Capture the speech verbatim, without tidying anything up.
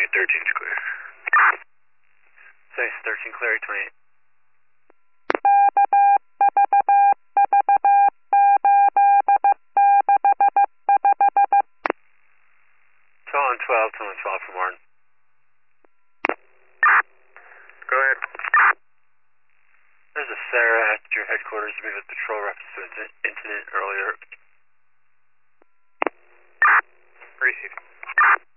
twenty-eight thirteen is clear. Say thirteen clear, twenty-eight. twelve on twelve, twelve on twelve for Martin. Go ahead. There's a Sarah at your headquarters. We have a patrol reference to an incident earlier. Received.